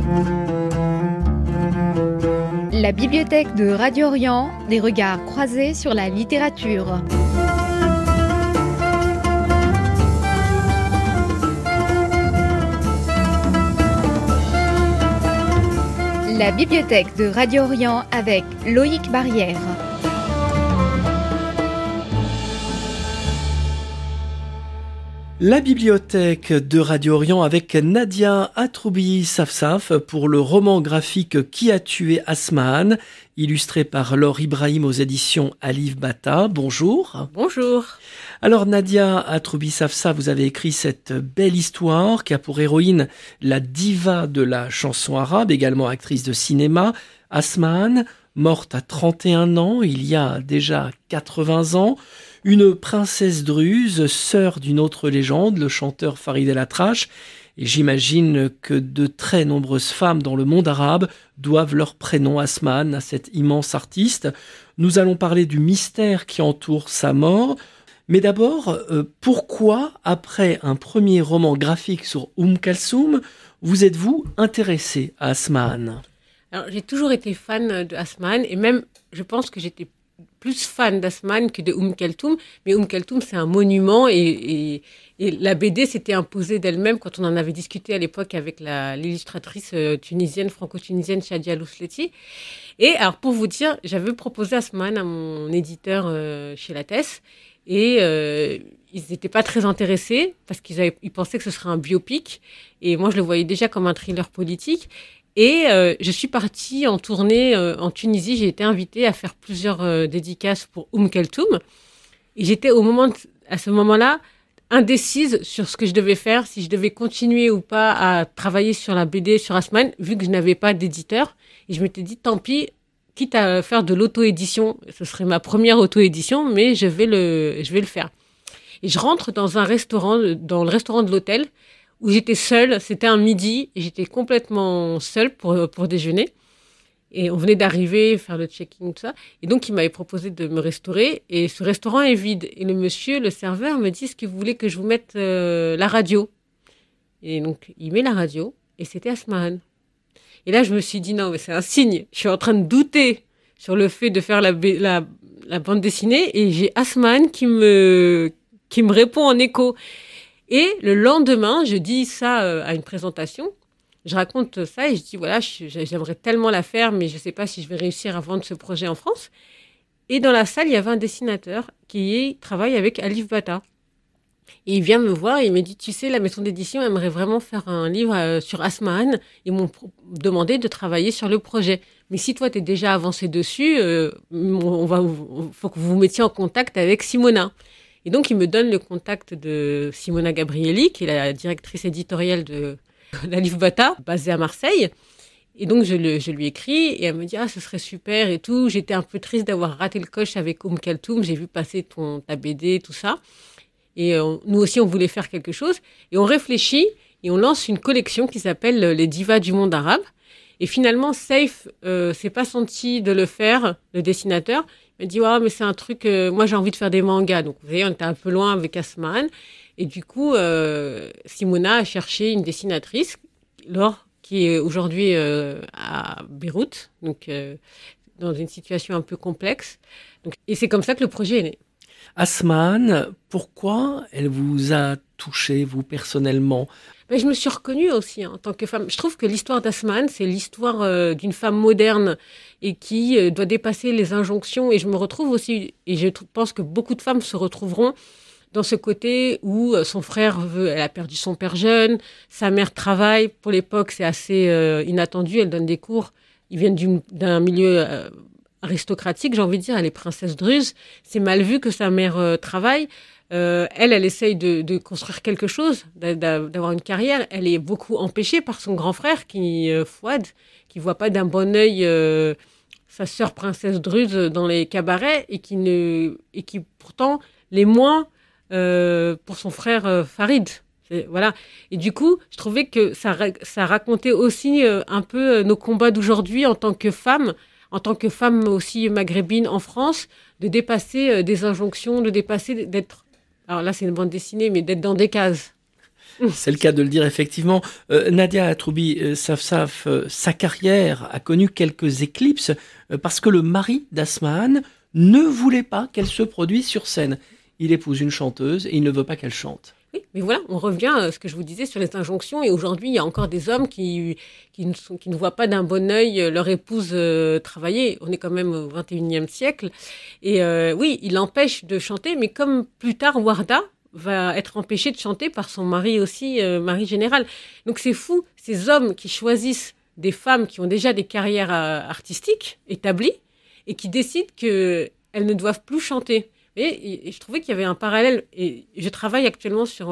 La bibliothèque de Radio Orient, des regards croisés sur la littérature. La bibliothèque de Radio Orient avec Loïc Barrière. La bibliothèque de Radio Orient avec Nadia Atroubi-Safsaf pour le roman graphique Qui a tué Asmaan, illustré par Laure Ibrahim aux éditions Alif Bata. Bonjour. Bonjour. Alors Nadia Atroubi-Safsaf, vous avez écrit cette belle histoire qui a pour héroïne la diva de la chanson arabe, également actrice de cinéma, Asmaan, morte à 31 ans, il y a déjà 80 ans. Une princesse druze, sœur d'une autre légende, le chanteur Farid El Atrache. Et j'imagine que de très nombreuses femmes dans le monde arabe doivent leur prénom Asmaan à cet immense artiste. Nous allons parler du mystère qui entoure sa mort. Mais d'abord, pourquoi, après un premier roman graphique sur Kalsoum, vous êtes-vous intéressé à Asmaan ? Alors, j'ai toujours été fan de Asmaan et même, je pense que j'étais plus fan d'Asmaan que de Kaltoum. Mais Kaltoum, c'est un monument et la BD s'était imposée d'elle-même quand on en avait discuté à l'époque avec l'illustratrice tunisienne, franco-tunisienne Shadia Loussleti. Et alors, pour vous dire, j'avais proposé Asmaan à mon éditeur chez Lattès et ils n'étaient pas très intéressés parce qu'ils pensaient que ce serait un biopic. Et moi, je le voyais déjà comme un thriller politique. Et je suis partie en tournée en Tunisie. J'ai été invitée à faire plusieurs dédicaces pour Kaltoum. Et j'étais à ce moment-là indécise sur ce que je devais faire, si je devais continuer ou pas à travailler sur la BD sur Asmaan, vu que je n'avais pas d'éditeur. Et je m'étais dit, tant pis, quitte à faire de l'auto-édition, ce serait ma première auto-édition, mais je vais le faire. Et je rentre dans le restaurant de l'hôtel, où j'étais seule, c'était un midi, et j'étais complètement seule pour déjeuner. Et on venait d'arriver, faire le check-in, tout ça. Et donc, il m'avait proposé de me restaurer, et ce restaurant est vide. Et le serveur, me dit, est-ce que vous voulez que je vous mette la radio ? Et donc, il met la radio, et c'était Asmaan. Et là, je me suis dit, non, mais c'est un signe. Je suis en train de douter sur le fait de faire la bande dessinée, et j'ai Asmaan qui me répond en écho. Et le lendemain, je dis ça à une présentation. Je raconte ça et je dis, voilà, j'aimerais tellement la faire, mais je ne sais pas si je vais réussir à vendre ce projet en France. Et dans la salle, il y avait un dessinateur qui travaille avec Alif Bata. Et il vient me voir et il me dit, tu sais, la maison d'édition aimerait vraiment faire un livre sur Asmaan. Ils m'ont demandé de travailler sur le projet. Mais si toi, tu es déjà avancé dessus, faut que vous vous mettiez en contact avec Simona. Et donc, il me donne le contact de Simona Gabrielli, qui est la directrice éditoriale d'Alif Bata, basée à Marseille. Et donc, je lui écris et elle me dit « Ah, ce serait super et tout. » J'étais un peu triste d'avoir raté le coche avec Kaltoum. J'ai vu passer ta BD, tout ça. Et nous aussi, on voulait faire quelque chose. Et on réfléchit et on lance une collection qui s'appelle « Les divas du monde arabe ». Et finalement, Saif s'est pas senti de le faire, le dessinateur. Il m'a dit, ouais, mais c'est un truc, moi j'ai envie de faire des mangas. Donc vous voyez, on était un peu loin avec Asmaan. Et du coup, Simona a cherché une dessinatrice, Laure, qui est aujourd'hui à Beyrouth, donc dans une situation un peu complexe. Et c'est comme ça que le projet est né. Asmaan, pourquoi elle vous a touché, vous, personnellement ? Ben, je me suis reconnue aussi en tant que femme. Je trouve que l'histoire d'Asmaan, c'est l'histoire d'une femme moderne et qui doit dépasser les injonctions. Et je me retrouve aussi, et je pense que beaucoup de femmes se retrouveront dans ce côté où son frère elle a perdu son père jeune, sa mère travaille. Pour l'époque, c'est assez inattendu. Elle donne des cours. Ils viennent d'un milieu aristocratique, j'ai envie de dire. Elle est princesse druze. C'est mal vu que sa mère travaille. Elle essaye de construire quelque chose, d'avoir une carrière. Elle est beaucoup empêchée par son grand frère, Fouad, qui voit pas d'un bon œil sa sœur princesse druze dans les cabarets et qui pourtant l'est moins pour son frère Farid. Voilà. Et du coup, je trouvais que ça racontait aussi un peu nos combats d'aujourd'hui en tant que femme aussi maghrébine en France, de dépasser des injonctions, d'être... Alors là, c'est une bande dessinée, mais d'être dans des cases. C'est le cas de le dire, effectivement. Nadia Atroubi Safsaf, sa carrière a connu quelques éclipses parce que le mari d'Asmaan ne voulait pas qu'elle se produise sur scène. Il épouse une chanteuse et il ne veut pas qu'elle chante. Oui, mais voilà, on revient à ce que je vous disais sur les injonctions. Et aujourd'hui, il y a encore des hommes qui ne voient pas d'un bon œil leur épouse travailler. On est quand même au 21e siècle. Et oui, il l'empêche de chanter, mais comme plus tard, Warda va être empêchée de chanter par son mari aussi, mari général. Donc c'est fou, ces hommes qui choisissent des femmes qui ont déjà des carrières artistiques établies et qui décident qu'elles ne doivent plus chanter. Et je trouvais qu'il y avait un parallèle. Et je travaille actuellement sur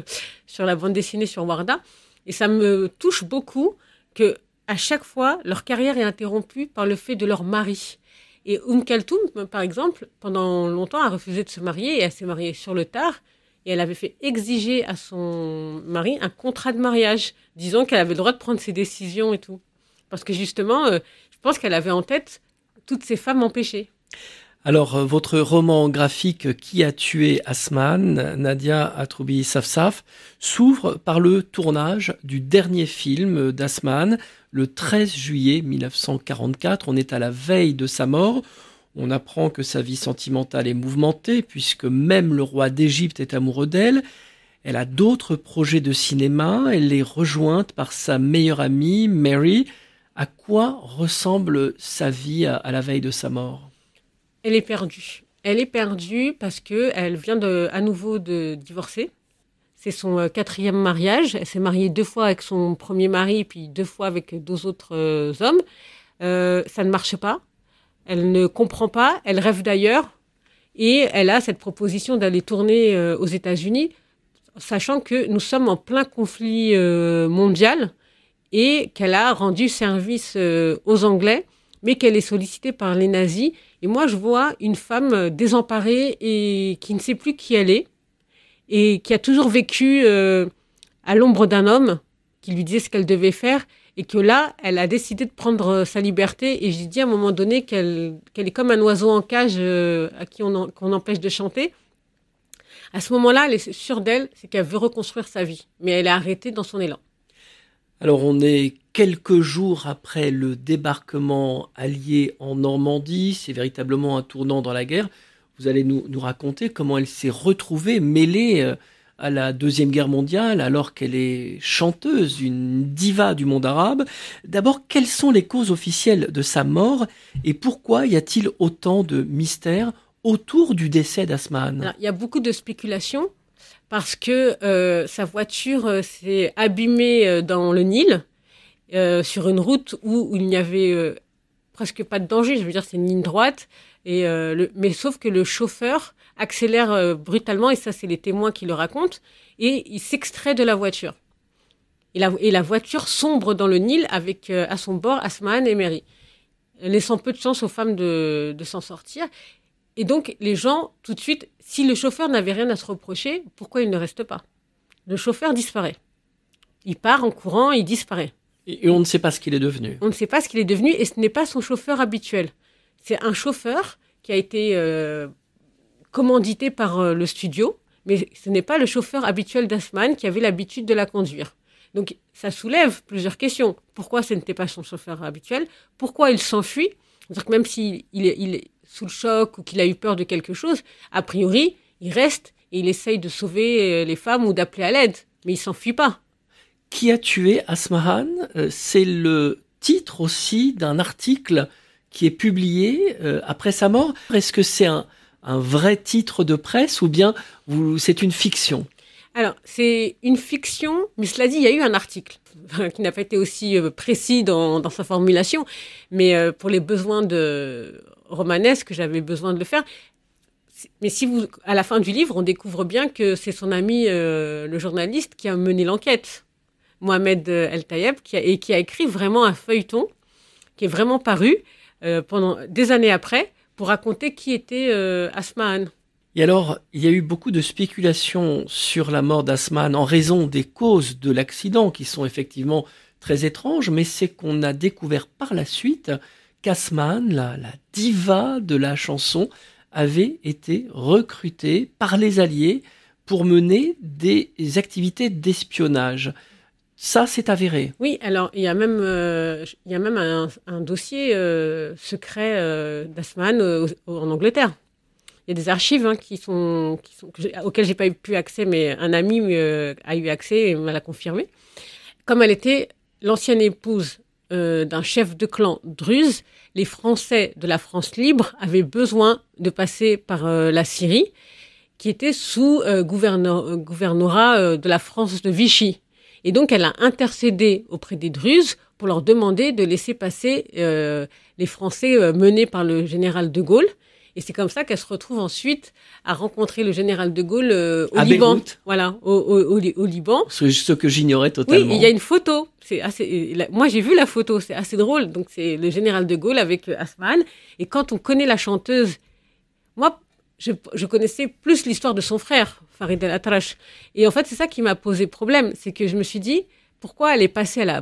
la bande dessinée sur Warda. Et ça me touche beaucoup que à chaque fois, leur carrière est interrompue par le fait de leur mari. Et Kalthoum, par exemple, pendant longtemps, a refusé de se marier. Et elle s'est mariée sur le tard. Et elle avait fait exiger à son mari un contrat de mariage, disant qu'elle avait le droit de prendre ses décisions et tout. Parce que justement, je pense qu'elle avait en tête toutes ces femmes empêchées. Alors, votre roman graphique « Qui a tué Asmaan ?» Nadia Atroubi Safsaf s'ouvre par le tournage du dernier film d'Asmaan, le 13 juillet 1944. On est à la veille de sa mort. On apprend que sa vie sentimentale est mouvementée, puisque même le roi d'Égypte est amoureux d'elle. Elle a d'autres projets de cinéma. Elle est rejointe par sa meilleure amie, Mary. À quoi ressemble sa vie à la veille de sa mort ? Elle est perdue. Elle est perdue parce qu'elle vient à nouveau de divorcer. C'est son 4e mariage. Elle s'est mariée 2 fois avec son premier mari, puis 2 fois avec 2 autres hommes. Ça ne marche pas. Elle ne comprend pas. Elle rêve d'ailleurs. Et elle a cette proposition d'aller tourner aux États-Unis, sachant que nous sommes en plein conflit mondial et qu'elle a rendu service aux Anglais, mais qu'elle est sollicitée par les nazis. Et moi, je vois une femme désemparée et qui ne sait plus qui elle est et qui a toujours vécu à l'ombre d'un homme qui lui disait ce qu'elle devait faire et que là, elle a décidé de prendre sa liberté. Et j'ai dit à un moment donné qu'elle est comme un oiseau en cage à qui qu'on empêche de chanter. À ce moment-là, elle est sûre d'elle, c'est qu'elle veut reconstruire sa vie. Mais elle est arrêtée dans son élan. Alors, on est quelques jours après le débarquement allié en Normandie. C'est véritablement un tournant dans la guerre. Vous allez nous raconter comment elle s'est retrouvée mêlée à la Deuxième Guerre mondiale, alors qu'elle est chanteuse, une diva du monde arabe. D'abord, quelles sont les causes officielles de sa mort et pourquoi y a-t-il autant de mystères autour du décès d'Asmaan ? Alors, il y a beaucoup de spéculations. Parce que sa voiture s'est abîmée dans le Nil, sur une route où il n'y avait presque pas de danger. Je veux dire, c'est une ligne droite. Mais sauf que le chauffeur accélère brutalement, et ça, c'est les témoins qui le racontent, et il s'extrait de la voiture. Et la voiture sombre dans le Nil avec à son bord Asmaan et Mary, laissant peu de chance aux femmes de s'en sortir. Et donc, les gens, tout de suite, si le chauffeur n'avait rien à se reprocher, pourquoi il ne reste pas ? Le chauffeur disparaît. Il part en courant, il disparaît. Et on ne sait pas ce qu'il est devenu. On ne sait pas ce qu'il est devenu et ce n'est pas son chauffeur habituel. C'est un chauffeur qui a été commandité par le studio, mais ce n'est pas le chauffeur habituel d'Asmaan qui avait l'habitude de la conduire. Donc, ça soulève plusieurs questions. Pourquoi ce n'était pas son chauffeur habituel ? Pourquoi il s'enfuit ? C'est-à-dire que même s'il est sous le choc ou qu'il a eu peur de quelque chose, a priori, il reste et il essaye de sauver les femmes ou d'appeler à l'aide, mais il ne s'enfuit pas. Qui a tué Asmaan ? C'est le titre aussi d'un article qui est publié après sa mort. Est-ce que c'est un vrai titre de presse ou bien c'est une fiction ? Alors, c'est une fiction, mais cela dit, il y a eu un article qui n'a pas été aussi précis dans sa formulation, mais pour les besoins romanesques, j'avais besoin de le faire. Mais à la fin du livre, on découvre bien que c'est son ami, le journaliste, qui a mené l'enquête, Mohamed El Tayeb, qui a écrit vraiment un feuilleton qui est vraiment paru pendant des années après pour raconter qui était Asmaan. Et alors, il y a eu beaucoup de spéculations sur la mort d'Asmaan en raison des causes de l'accident qui sont effectivement très étranges, mais c'est qu'on a découvert par la suite qu'Asmaan, la diva de la chanson, avait été recrutée par les Alliés pour mener des activités d'espionnage. Ça, c'est avéré. Oui, alors il y a même un dossier secret d'Asman en Angleterre. Il y a des archives auxquelles j'ai pas pu accès, mais un ami a eu accès et me l'a confirmé. Comme elle était l'ancienne épouse d'un chef de clan druze, les Français de la France libre avaient besoin de passer par la Syrie, qui était sous gouvernorat de la France de Vichy. Et donc, elle a intercédé auprès des Druzes pour leur demander de laisser passer les Français menés par le général de Gaulle. Et c'est comme ça qu'elle se retrouve ensuite à rencontrer le général de Gaulle au Liban. Beyrouth. Voilà, au Liban. Ce que j'ignorais totalement. Oui, il y a une photo. Moi, j'ai vu la photo, c'est assez drôle. Donc, c'est le général de Gaulle avec Asman. Et quand on connaît la chanteuse, moi, je connaissais plus l'histoire de son frère, Farid El Atrache. Et en fait, c'est ça qui m'a posé problème. C'est que je me suis dit, pourquoi elle est passée à la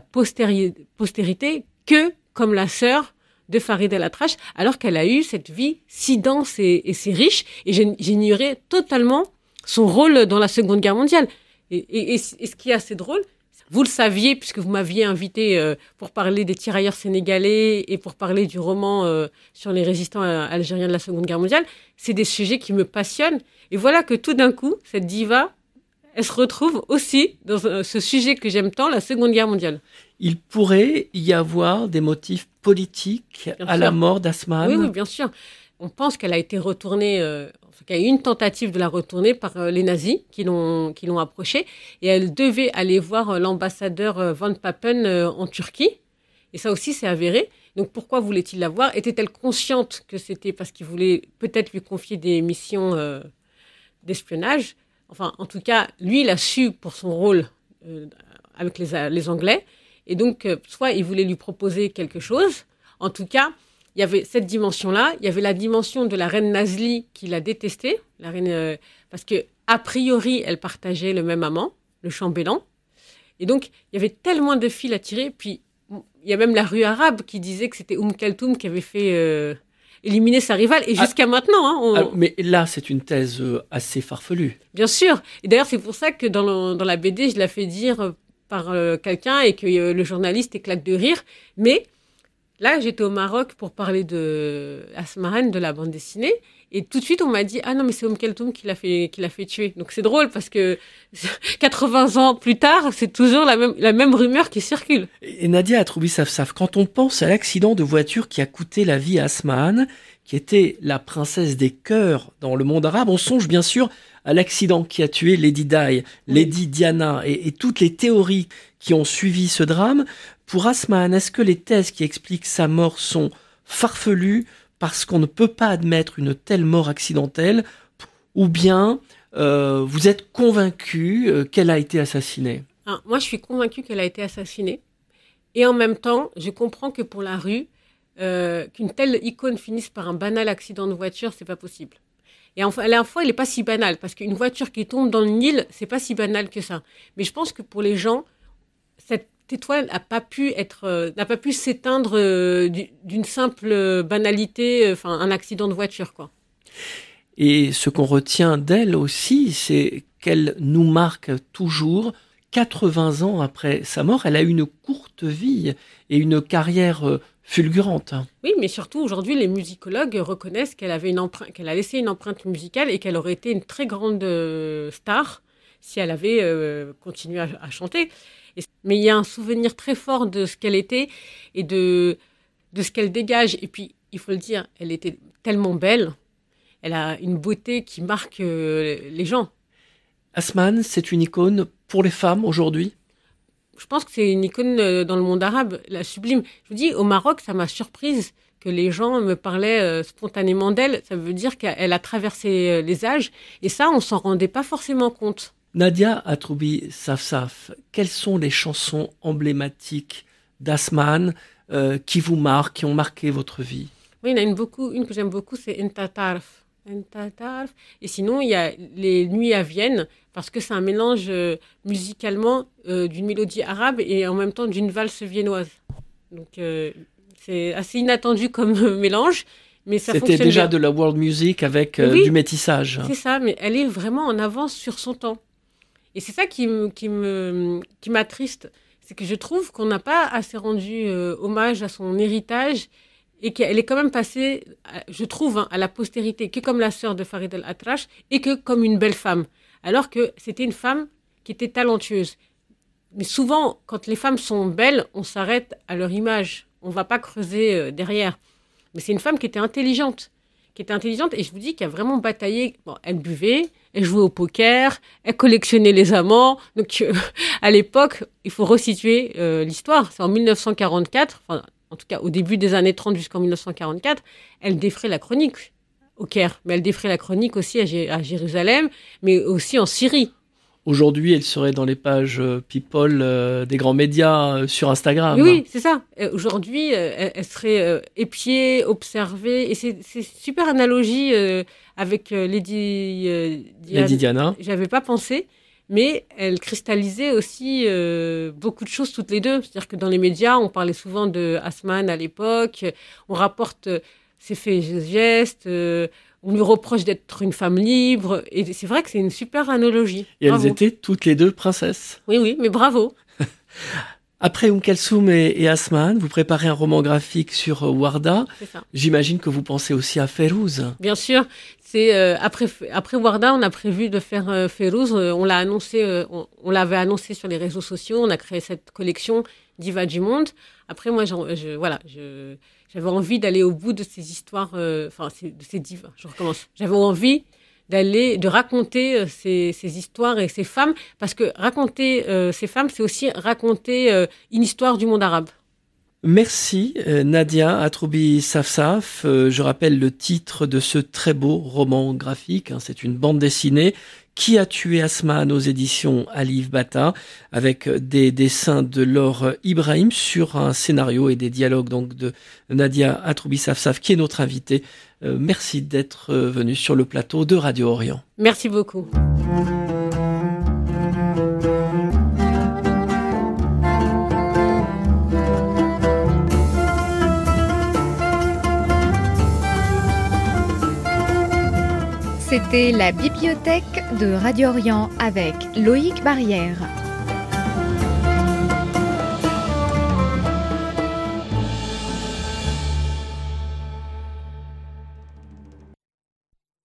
postérité que comme la sœur de Farid El Atrache, alors qu'elle a eu cette vie si dense et si riche. Et j'ignorais totalement son rôle dans la Seconde Guerre mondiale. Et ce qui est assez drôle, vous le saviez, puisque vous m'aviez invité pour parler des tirailleurs sénégalais et pour parler du roman sur les résistants algériens de la Seconde Guerre mondiale, c'est des sujets qui me passionnent. Et voilà que tout d'un coup, cette diva, elle se retrouve aussi dans ce sujet que j'aime tant, la Seconde Guerre mondiale. Il pourrait y avoir des motifs politiques à la mort d'Asman. Oui, bien sûr. On pense qu'elle a été retournée, qu'il y a eu une tentative de la retourner par les nazis qui l'ont approchée. Et elle devait aller voir l'ambassadeur Van Papen en Turquie. Et ça aussi, c'est avéré. Donc, pourquoi voulait-il la voir ? Était-elle consciente que c'était parce qu'il voulait peut-être lui confier des missions d'espionnage ? Enfin, en tout cas, lui, il a su pour son rôle avec les Anglais. Et donc, soit il voulait lui proposer quelque chose. En tout cas, il y avait cette dimension-là. Il y avait la dimension de la reine Nazli qui la détestait. La reine, parce que a priori, elle partageait le même amant, le chambellan. Et donc, il y avait tellement de fils à tirer. Puis, il y a même la rue arabe qui disait que c'était Kaltoum qui avait fait éliminer sa rivale. Et jusqu'à maintenant... Alors, mais là, c'est une thèse assez farfelue. Bien sûr. Et d'ailleurs, c'est pour ça que dans la BD, je la fais dire par quelqu'un et que le journaliste éclate de rire. Mais là, j'étais au Maroc pour parler de Asmahan, de la bande dessinée. Et tout de suite, on m'a dit « Ah non, mais c'est Kaltoum qui l'a fait tuer. » Donc, c'est drôle parce que 80 ans plus tard, c'est toujours la même rumeur qui circule. Et Nadia Atroubi-Safsaf, quand on pense à l'accident de voiture qui a coûté la vie à Asmahan, qui était la princesse des cœurs dans le monde arabe, on songe bien sûr à l'accident qui a tué Lady Di, Lady Diana et toutes les théories qui ont suivi ce drame. Pour Asmahan, est-ce que les thèses qui expliquent sa mort sont farfelues parce qu'on ne peut pas admettre une telle mort accidentelle, ou bien vous êtes convaincu qu'elle a été assassinée ? Moi, je suis convaincue qu'elle a été assassinée. Et en même temps, je comprends que pour la rue, qu'une telle icône finisse par un banal accident de voiture, c'est pas possible. Et à la fois, il n'est pas si banal, parce qu'une voiture qui tombe dans le Nil, c'est pas si banal que ça. Mais je pense que pour les gens, cette étoile n'a pas pu s'éteindre d'une simple banalité, un accident de voiture, quoi. Et ce qu'on retient d'elle aussi, c'est qu'elle nous marque toujours. 80 ans après sa mort, elle a eu une courte vie et une carrière fulgurante. Oui, mais surtout aujourd'hui, les musicologues reconnaissent qu'elle a laissé une empreinte musicale et qu'elle aurait été une très grande star si elle avait continué à chanter. Mais il y a un souvenir très fort de ce qu'elle était et de ce qu'elle dégage. Et puis, il faut le dire, elle était tellement belle. Elle a une beauté qui marque les gens. Asmahan, c'est une icône pour les femmes aujourd'hui ? Je pense que c'est une icône dans le monde arabe, la sublime. Je vous dis, au Maroc, ça m'a surprise que les gens me parlaient spontanément d'elle. Ça veut dire qu'elle a traversé les âges. Et ça, on s'en rendait pas forcément compte. Nadia Atroubi-Safsaf, quelles sont les chansons emblématiques d'Asmahan qui vous marquent, qui ont marqué votre vie ? Oui, il y en a une que j'aime beaucoup, c'est Enta Tarf. Et sinon, il y a les Nuits à Vienne, parce que c'est un mélange musicalement d'une mélodie arabe et en même temps d'une valse viennoise. Donc, c'est assez inattendu comme mélange, Mais ça C'était fonctionne déjà bien. de la world music avec Oui. du métissage. C'est ça, mais elle est vraiment en avance sur son temps. Et c'est ça qui m'attriste. C'est que je trouve qu'on n'a pas assez rendu hommage à son héritage et qu'elle est quand même passée, je trouve, à la postérité, que comme la sœur de Farid El-Atrache et que comme une belle femme. Alors que c'était une femme qui était talentueuse. Mais souvent, quand les femmes sont belles, on s'arrête à leur image. On ne va pas creuser derrière. Mais c'est une femme qui était intelligente. Et je vous dis qu'elle a vraiment bataillé. Bon, elle buvait, elle jouait au poker, elle collectionnait les amants. Donc, à l'époque, il faut resituer l'histoire. C'est en 1944, enfin, en tout cas au début des années 30 jusqu'en 1944, elle défrait la chronique au Caire. Mais elle défrait la chronique aussi à Jérusalem, mais aussi en Syrie. Aujourd'hui, elle serait dans les pages People des grands médias sur Instagram. Oui, c'est ça. Aujourd'hui, elle serait épiée, observée. Et c'est super analogie avec Lady Diana. J'avais pas pensé, mais elle cristallisait aussi beaucoup de choses toutes les deux. C'est-à-dire que dans les médias, on parlait souvent de Asman à l'époque. On rapporte ses faits et gestes. On lui reproche d'être une femme libre. Et c'est vrai que c'est une super analogie. Et Bravo. elles étaient toutes les deux princesses. Oui, mais bravo. Après Kalsoum et Asman, vous préparez un roman graphique sur Warda. C'est ça. J'imagine que vous pensez aussi à Férouz. Bien sûr. C'est après Warda, on a prévu de faire Férouz. On l'a annoncé, on l'avait annoncé sur les réseaux sociaux. On a créé cette collection Diva du monde. Après, moi, j'avais envie d'aller au bout de ces histoires, de ces divas. Je recommence. J'avais envie de raconter ces histoires et ces femmes, parce que raconter ces femmes, c'est aussi raconter une histoire du monde arabe. Merci Nadia Atroubi Safsaf. Je rappelle le titre de ce très beau roman graphique. C'est une bande dessinée. Qui a tué Asman aux éditions Alif Bata, avec des dessins de Laure Ibrahim sur un scénario et des dialogues donc de Nadia Atroubi Safsaf, qui est notre invitée. Merci d'être venue sur le plateau de Radio Orient. Merci beaucoup. C'était la bibliothèque de Radio Orient avec Loïc Barrière.